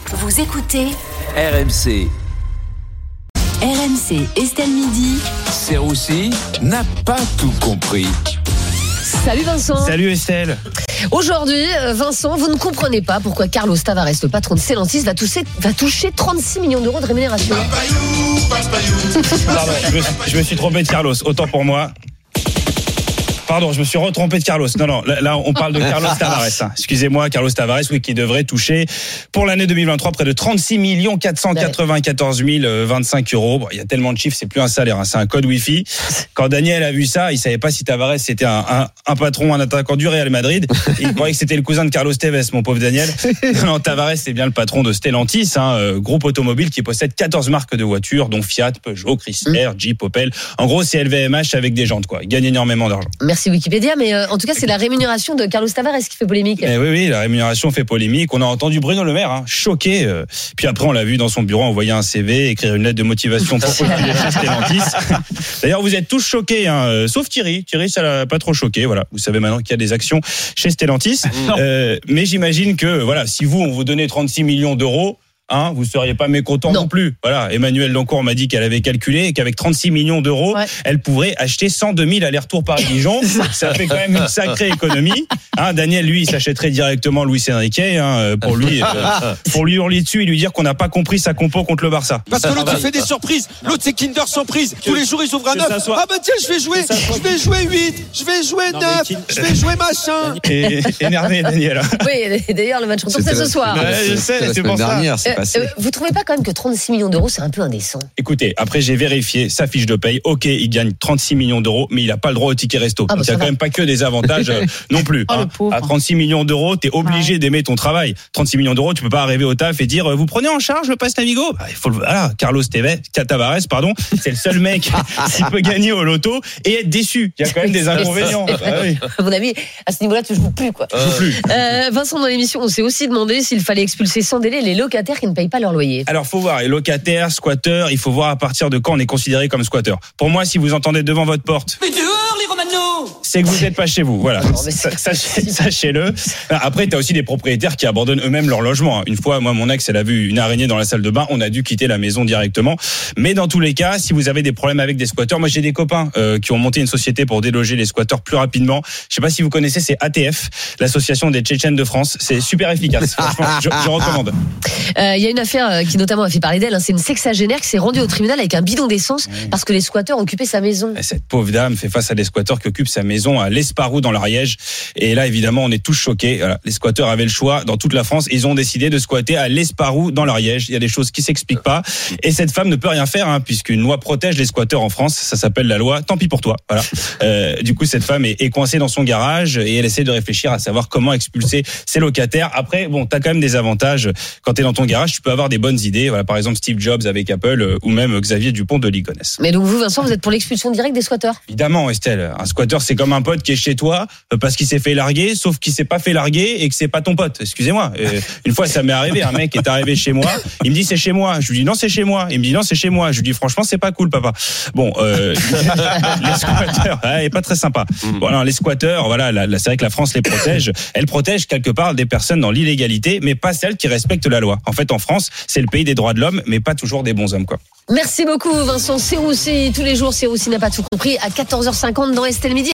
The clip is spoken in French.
Vous écoutez RMC. RMC Estelle Midi. Serroussi n'a pas tout compris. Salut Vincent. Salut Estelle. Aujourd'hui, Vincent, vous ne comprenez pas pourquoi Carlos Tavares, le patron de Stellantis, va toucher 36 millions d'euros de rémunération. Pardon, je me suis trompé de Carlos, autant pour moi. Pardon, je me suis retrompé de Carlos. Non, là, on parle de Carlos Tavares. Hein. Excusez-moi, Carlos Tavares, oui, qui devrait toucher pour l'année 2023 près de 36 494 025 euros. Bon, il y a tellement de chiffres, c'est plus un salaire, hein, c'est un code Wi-Fi. Quand Daniel a vu ça, il savait pas si Tavares c'était un patron, un attaquant du Real Madrid. Il croyait que c'était le cousin de Carlos Tevez, mon pauvre Daniel. Non, Tavares, c'est bien le patron de Stellantis, groupe automobile qui possède 14 marques de voitures, dont Fiat, Peugeot, Chrysler, Jeep, Opel. En gros, c'est LVMH avec des jantes, quoi. Il gagne énormément d'argent. Merci Wikipédia, mais en tout cas, c'est la rémunération de Carlos Tavares qui fait polémique. Oui, la rémunération fait polémique. On a entendu Bruno Le Maire, choqué. Puis après, on l'a vu dans son bureau envoyer un CV, écrire une lettre de motivation pour postuler chez Stellantis. D'ailleurs, vous êtes tous choqués, sauf Thierry. Thierry, ça l'a pas trop choqué. Voilà, vous savez maintenant qu'il y a des actions chez Stellantis. Mais j'imagine que, voilà, si on vous donnait 36 millions d'euros, vous seriez pas mécontent non plus. Voilà, Emmanuelle Dancourt m'a dit qu'elle avait calculé et qu'avec 36 millions d'euros, elle pourrait acheter 102 000 allers-retours Paris-Dijon. Ça fait quand même une sacrée économie. Daniel, lui, il s'achèterait directement Luis Enrique, pour lui hurler dessus et lui dire qu'on n'a pas compris sa compo contre le Barça. Parce que l'autre, il fait des surprises. L'autre, c'est Kinder Surprise. Tous les jours, ils ouvrent un 9. Tiens, je vais jouer 8, je vais jouer 9, je vais jouer machin. Et énervé, Daniel. Oui, d'ailleurs, le match retour, c'est ce soir. Je sais, c'est pour ça. Vous trouvez pas quand même que 36 millions d'euros, c'est un peu indécent? Écoutez, après j'ai vérifié sa fiche de paye. Ok, il gagne 36 millions d'euros, mais il n'a pas le droit au ticket resto. Donc il n'y a quand même pas que des avantages non plus. À 36 millions d'euros, t'es obligé d'aimer ton travail. 36 millions d'euros, tu peux pas arriver au taf et dire vous prenez en charge le pass Navigo. Carlos Tavares, c'est le seul mec qui peut gagner au loto et être déçu. Il y a quand même des inconvénients. À mon avis, à ce niveau-là, tu joues plus, quoi. Vincent, dans l'émission, on s'est aussi demandé s'il fallait expulser sans délai les locataires qui ne payent pas leur loyer. Alors, faut voir, les locataires, squatteurs, il faut voir à partir de quand on est considéré comme squatteur. Pour moi, si vous entendez devant votre porte, mais dehors les Romano, c'est que vous n'êtes pas chez vous. Voilà, sachez-le. Après, t'as aussi des propriétaires qui abandonnent eux-mêmes leur logement. Une fois, moi, mon ex, elle a vu une araignée dans la salle de bain, on a dû quitter la maison directement. Mais dans tous les cas, si vous avez des problèmes avec des squatteurs, moi j'ai des copains qui ont monté une société pour déloger les squatteurs plus rapidement. Je sais pas si vous connaissez, c'est ATF, l'association des Tchétchènes de France. C'est super efficace. Franchement, je recommande. Il y a une affaire qui notamment a fait parler d'elle. C'est une sexagénaire qui s'est rendue au tribunal avec un bidon d'essence parce que les squatteurs occupaient sa maison. Et cette pauvre dame fait face à des squatteurs qui occupent sa maison à l'Esparou dans l'Ariège. Et là, évidemment, on est tous choqués. Voilà. Les squatteurs avaient le choix dans toute la France. Ils ont décidé de squatter à l'Esparou dans l'Ariège. Il y a des choses qui s'expliquent pas. Et cette femme ne peut rien faire, puisqu'une loi protège les squatteurs en France. Ça s'appelle la loi Tant pis pour toi. Voilà. Du coup, cette femme est coincée dans son garage et elle essaie de réfléchir à savoir comment expulser ses locataires. Après, t'as quand même des avantages. Quand t'es dans ton garage, tu peux avoir des bonnes idées. Voilà, par exemple, Steve Jobs avec Apple ou même Xavier Dupont de Ligonnès. Mais donc vous, Vincent, vous êtes pour l'expulsion directe des squatteurs? Évidemment, Estelle. Un squatteur, c'est comme un pote qui est chez toi parce qu'il s'est fait larguer, sauf qu'il s'est pas fait larguer et que c'est pas ton pote. Excusez-moi. Une fois, ça m'est arrivé. Un mec est arrivé chez moi. Il me dit c'est chez moi. Je lui dis non, c'est chez moi. Il me dit non, c'est chez moi. Je lui dis franchement, c'est pas cool, papa. Bon, les squatteurs, est pas très sympa. Bon, alors, les squatteurs, voilà, c'est vrai que la France les protège. Elle protège quelque part des personnes dans l'illégalité, mais pas celles qui respectent la loi. En fait, en France, c'est le pays des droits de l'homme, mais pas toujours des bons hommes, quoi. Merci beaucoup, Vincent Serroussi. Tous les jours, Serroussi n'a pas tout compris. À 14h50 dans Estelle Midi.